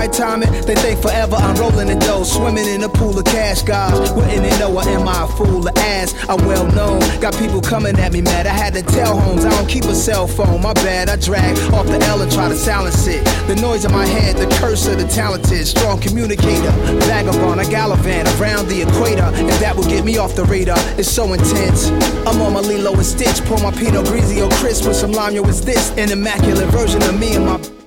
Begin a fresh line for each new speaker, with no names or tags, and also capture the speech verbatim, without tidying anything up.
right timing, they think forever I'm rolling the dough, swimming in a pool of cash, guys. Wouldn't they know, or am I a fool? The ass, I'm well known. Got people coming at me mad. I had to tell Holmes I don't keep a cell phone. My bad, I drag off the L and try to silence it. The noise in my head, the curse of the talented, strong communicator, vagabond, I gallivant around the equator, and that will get me off the radar. It's so intense. I'm on my Lilo and Stitch, pour my Pinot Grigio crisp with some lime. Yo, it's this an immaculate version of me and my